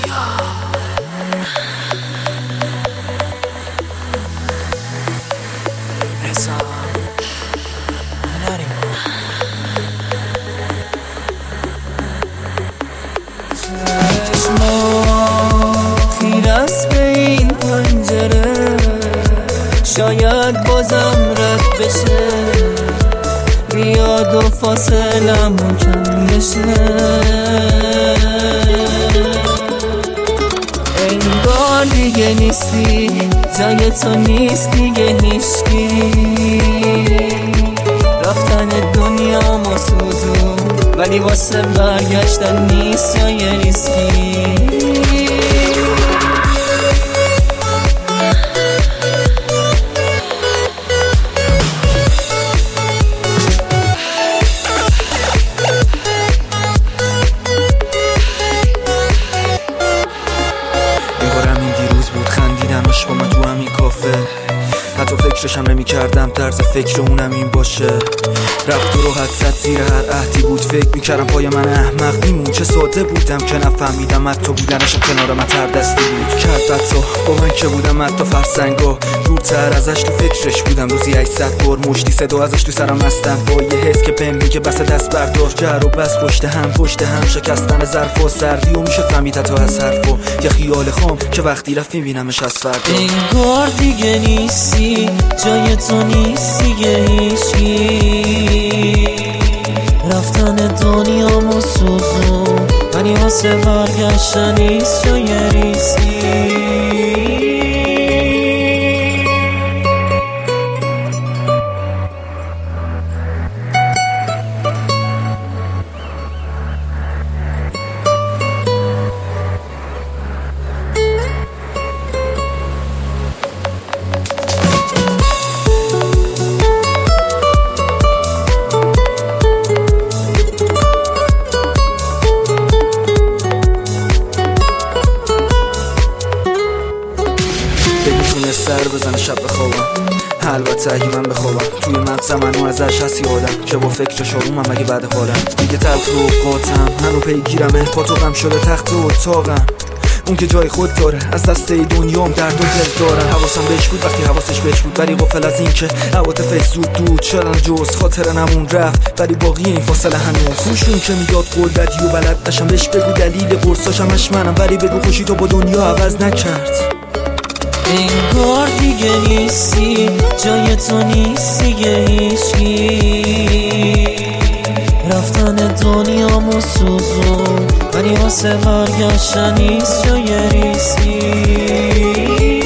خیر است به این پنجره، شاید بازم رد بشه، بیاد و فاصلمون کم بشه. انگار دیگه نیستی، جای تو نیست دیگه هیچکی. رفتن دنیامو سوزون، ولی واسه برگشتن نیست جای ریسکی. خندیدمش با من تو همین کافه، حتی فکرشم نمی کردم طرز فکر اونم این باشه. رفت و راحت زد زیر هر عهدی بود، فکر میکردم پای من احمق میمون. چه ساده بودم که نفهمیدم حتی بودنشم کنار من تر دستی بود. کرد بد با من که بودم حتی فرسنگا دورتر ازش، تو فکرش بودم روزی 800 بار مشتی صدا ازش تو سرم هستم، با یه حس که بهم میگه بس دست بردار. جر و بس پشت هم شکستن ظرف و سردی و میشه فهمید حتی از حرفا. یه خیال خام که وقتی رفت میبینمش از فردا. انگار دیگه نیستی، جای تو نیست دیگه هیچکی. رفتن دنیامو سوزون، ولی واسه برگشتن نیست جای ریسکی. سر بزنه شب بخوابم، البته اگه من بخوابم. توی مغزم منو ازش هست یادم که با فکرش آرومم اگه بعد حالم. دیگه تلخ رو قاتم منو پیگیرمه، با تو غم شده تخت و اتاقم. اون که جای خود داره، از دسته دنیام درد و دل دارم. حواسم بهش بود وقتی حواسش بهش بود، ولی غافل از این که عواطفش زود دود شدن. جز خاطر نمون رفت، ولی باقی این فاصله هنوز. خوشون که میداد قول بدی و بلد نشم بهش بگو دلیل قرصاشمش منم، ولی بگو خوشی تو با دنیا عوض نکرد. انگار دیگه نیستی، جای تو نیست دیگه هیچکی. رفتن دنیامو سوزون، ولی واسه برگشتن نیست جای ریسکی.